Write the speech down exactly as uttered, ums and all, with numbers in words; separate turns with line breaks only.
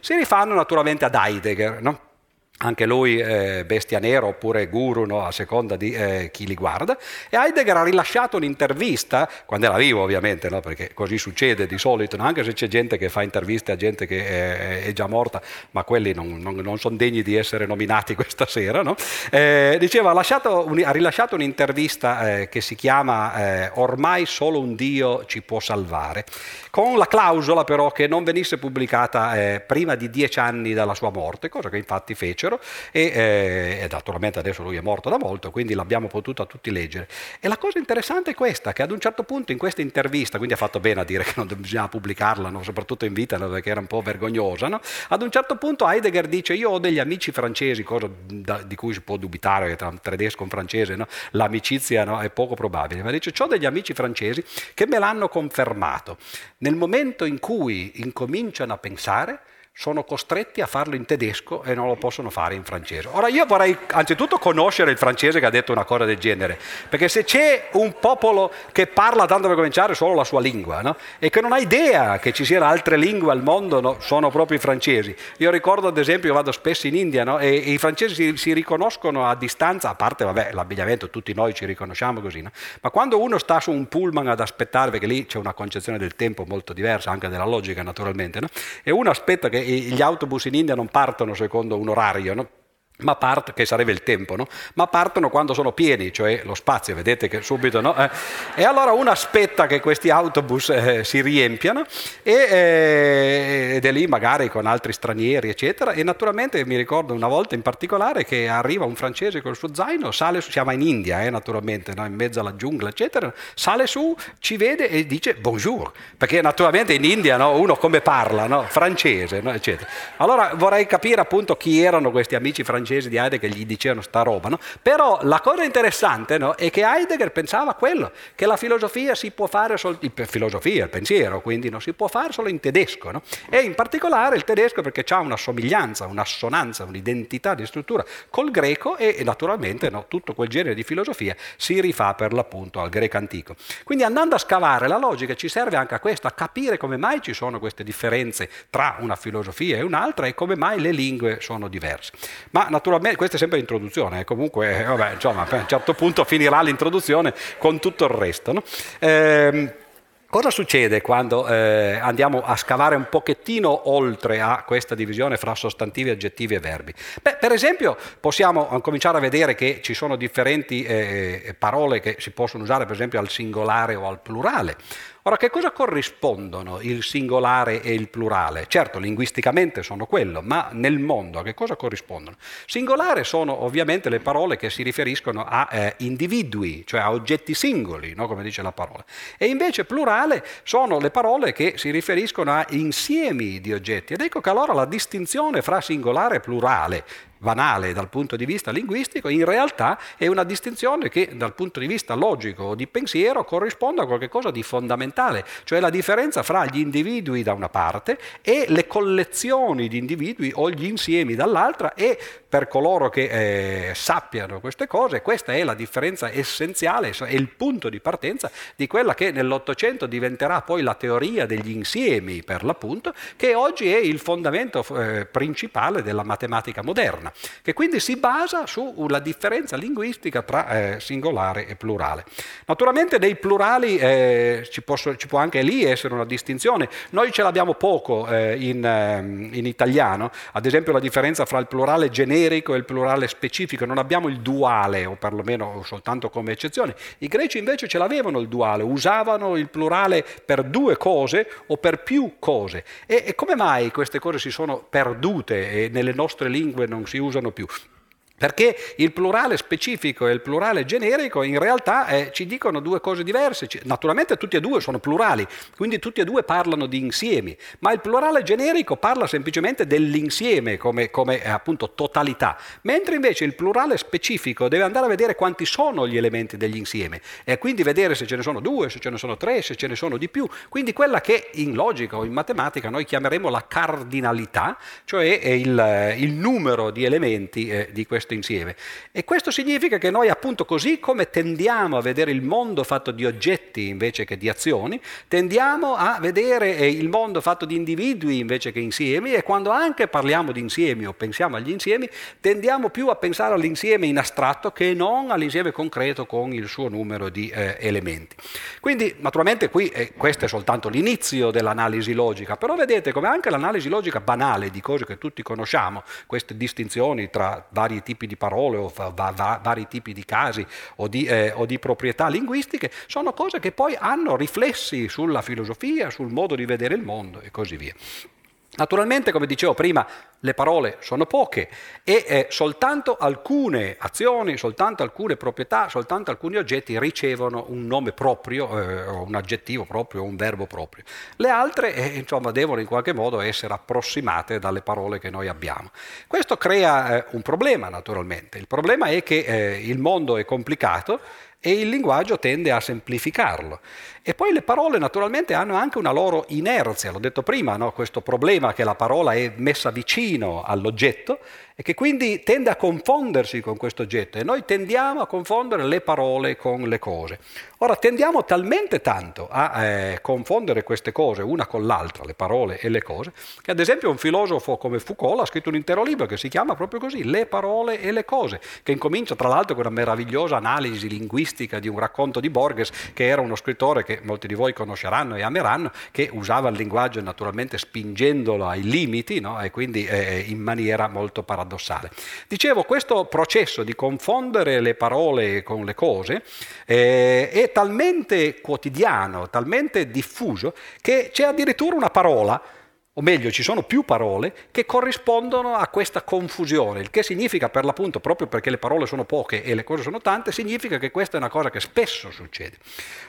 si rifanno naturalmente ad Heidegger, no? Anche lui eh, bestia nera oppure guru, no? A seconda di eh, chi li guarda. E Heidegger ha rilasciato un'intervista, quando era vivo ovviamente, no? Perché così succede di solito, no? Anche se c'è gente che fa interviste a gente che è, è già morta, ma quelli non, non, non sono degni di essere nominati questa sera, no? Eh, diceva, ha, lasciato un, ha rilasciato un'intervista eh, che si chiama eh, Ormai solo un Dio ci può salvare, con la clausola però che non venisse pubblicata eh, prima di dieci anni dalla sua morte, cosa che infatti fecero. E, eh, e naturalmente adesso lui è morto da molto, quindi l'abbiamo potuta tutti leggere. E la cosa interessante è questa, che ad un certo punto in questa intervista, quindi ha fatto bene a dire che non bisognava pubblicarla, no? Soprattutto in vita, no? Perché era un po' vergognosa, no? Ad un certo punto Heidegger dice: io ho degli amici francesi, cosa da, di cui si può dubitare, che tra un tedesco e un francese, no? L'amicizia, no? È poco probabile, ma dice: ho degli amici francesi che me l'hanno confermato. Nel momento in cui incominciano a pensare, sono costretti a farlo in tedesco e non lo possono fare in francese. Ora io vorrei anzitutto conoscere il francese che ha detto una cosa del genere, perché se c'è un popolo che parla, tanto per cominciare, solo la sua lingua, no? E che non ha idea che ci siano altre lingue al mondo, no? Sono proprio i francesi. Io ricordo ad esempio, io vado spesso in India, no? e, e i francesi si, si riconoscono a distanza, a parte vabbè l'abbigliamento, tutti noi ci riconosciamo così, no? Ma quando uno sta su un pullman ad aspettare, perché lì c'è una concezione del tempo molto diversa, anche della logica naturalmente, no? E uno aspetta che gli autobus in India non partono secondo un orario, no? Ma part- che sarebbe il tempo, no? Ma partono quando sono pieni, cioè lo spazio, vedete che subito, no? Eh, e allora uno aspetta che questi autobus eh, si riempiano e, eh, ed è lì magari con altri stranieri eccetera, e naturalmente mi ricordo una volta in particolare che arriva un francese col suo zaino, sale su, siamo in India eh, naturalmente, no? In mezzo alla giungla eccetera, sale su, ci vede e dice bonjour, perché naturalmente in India, no? Uno come parla, no? Francese, no? Eccetera. Allora vorrei capire appunto chi erano questi amici francesi di Heidegger che gli dicevano sta roba, no? Però la cosa interessante, no? È che Heidegger pensava quello, che la filosofia si può fare solo, il, filosofia, il pensiero, quindi non si può fare solo in tedesco, no? E in particolare il tedesco perché ha una somiglianza, un'assonanza, un'identità di struttura col greco e, e naturalmente, no? Tutto quel genere di filosofia si rifà per l'appunto al greco antico. Quindi andando a scavare la logica ci serve anche a questo, a capire come mai ci sono queste differenze tra una filosofia e un'altra e come mai le lingue sono diverse. Ma naturalmente questa è sempre l'introduzione, eh. Comunque eh, vabbè, insomma, a un certo punto finirà l'introduzione con tutto il resto, no? Ehm, Cosa succede quando eh, andiamo a scavare un pochettino oltre a questa divisione fra sostantivi, aggettivi e verbi? Beh, per esempio possiamo cominciare a vedere che ci sono differenti eh, parole che si possono usare per esempio al singolare o al plurale. Ora, che cosa corrispondono il singolare e il plurale? Certo, linguisticamente sono quello, ma nel mondo a che cosa corrispondono? Singolare sono ovviamente le parole che si riferiscono a eh, individui, cioè a oggetti singoli, no? Come dice la parola. E invece plurale sono le parole che si riferiscono a insiemi di oggetti. Ed ecco che allora la distinzione fra singolare e plurale, banale dal punto di vista linguistico, in realtà è una distinzione che dal punto di vista logico o di pensiero corrisponde a qualcosa di fondamentale, cioè la differenza fra gli individui da una parte e le collezioni di individui o gli insiemi dall'altra, e per coloro che eh, sappiano queste cose, questa è la differenza essenziale, è il punto di partenza di quella che nell'Ottocento diventerà poi la teoria degli insiemi, per l'appunto, che oggi è il fondamento eh, principale della matematica moderna, che quindi si basa sulla differenza linguistica tra eh, singolare e plurale. Naturalmente nei plurali eh, ci, posso, ci può anche lì essere una distinzione. Noi ce l'abbiamo poco eh, in, eh, in italiano, ad esempio la differenza fra il plurale generico e il plurale specifico, non abbiamo il duale, o perlomeno soltanto come eccezione. I greci invece ce l'avevano il duale, usavano il plurale per due cose o per più cose. E, e come mai queste cose si sono perdute e nelle nostre lingue non si usano più? Perché il plurale specifico e il plurale generico in realtà eh, ci dicono due cose diverse. Naturalmente tutti e due sono plurali, quindi tutti e due parlano di insiemi, ma il plurale generico parla semplicemente dell'insieme come, come eh, appunto totalità, mentre invece il plurale specifico deve andare a vedere quanti sono gli elementi dell'insieme e quindi vedere se ce ne sono due, se ce ne sono tre, se ce ne sono di più. Quindi quella che in logica o in matematica noi chiameremo la cardinalità, cioè il, il numero di elementi eh, di questo questo insieme. E questo significa che noi appunto così come tendiamo a vedere il mondo fatto di oggetti invece che di azioni, tendiamo a vedere il mondo fatto di individui invece che insiemi, e quando anche parliamo di insiemi o pensiamo agli insiemi, tendiamo più a pensare all'insieme in astratto che non all'insieme concreto con il suo numero di eh, elementi. Quindi naturalmente qui eh, questo è soltanto l'inizio dell'analisi logica, però vedete come anche l'analisi logica banale di cose che tutti conosciamo, queste distinzioni tra vari tipi di parole o va, va, vari tipi di casi o di, eh, o di proprietà linguistiche, sono cose che poi hanno riflessi sulla filosofia, sul modo di vedere il mondo e così via. Naturalmente, come dicevo prima, le parole sono poche e eh, soltanto alcune azioni, soltanto alcune proprietà, soltanto alcuni oggetti ricevono un nome proprio, eh, un aggettivo proprio, un verbo proprio. Le altre eh, insomma, devono in qualche modo essere approssimate dalle parole che noi abbiamo. Questo crea eh, un problema, naturalmente. Il problema è che eh, il mondo è complicato e il linguaggio tende a semplificarlo. E poi le parole naturalmente hanno anche una loro inerzia, l'ho detto prima, no? Questo problema che la parola è messa vicino all'oggetto e che quindi tende a confondersi con questo oggetto, e noi tendiamo a confondere le parole con le cose. Ora tendiamo talmente tanto a eh, confondere queste cose una con l'altra, le parole e le cose, che ad esempio un filosofo come Foucault ha scritto un intero libro che si chiama proprio così, Le parole e le cose, che incomincia tra l'altro con una meravigliosa analisi linguistica di un racconto di Borges, che era uno scrittore che molti di voi conosceranno e ameranno, che usava il linguaggio naturalmente spingendolo ai limiti, no? E quindi eh, in maniera molto paradossale. Dicevo, questo processo di confondere le parole con le cose eh, è talmente quotidiano, talmente diffuso, che c'è addirittura una parola, o meglio ci sono più parole che corrispondono a questa confusione, il che significa per l'appunto, proprio perché le parole sono poche e le cose sono tante, significa che questa è una cosa che spesso succede.